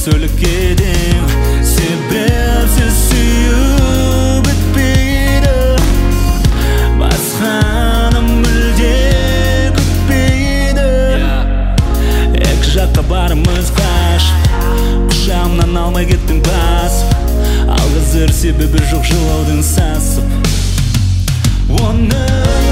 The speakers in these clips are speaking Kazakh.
söylük edin. Sebepsiz suyup bitpeydi. Basqanım mülde kütpeydi. Ek jakka barımız qaş. Kuşağımdan almay kettin pas. Algızır sebebi жоқ жылаудың сасып. Оны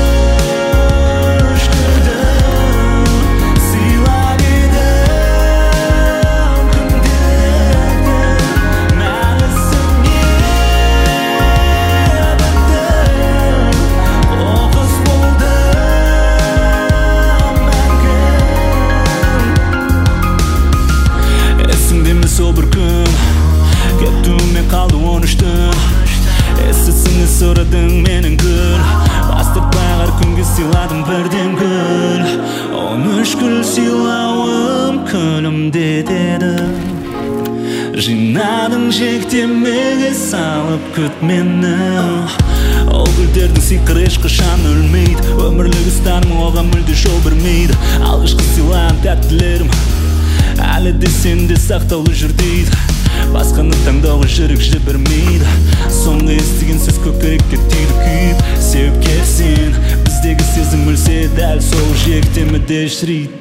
сол бір күн кептумен қалды 13-тің Естісіңі сұрадың менің гүл Бастыртпай қар күнге сыйладым бірден гүл 13 гүл сыйлауым күнімде деді Жинадың жектемеге салып күт мені Ол гүлдердің сиқыры ешқашан өлмейді Өмірлік ұстаным оған мүлде жол бермейді Алғашқы сыйлаған тәттілерім әлі де сенде сақтаулы жүр дейді Басқаны таңдауға жүрек жібермейді Соңғы естіген сөз көкірекке тиді күйіп Сеуіп келсең біздегі сезім өлсе дәл сол жиектемеде шірейді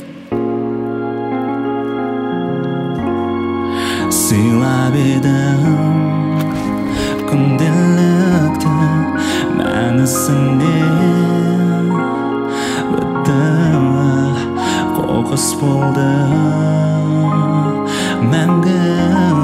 Сыйлап едім күнделікті мәнісінде бітті қоқыс болды мәңгі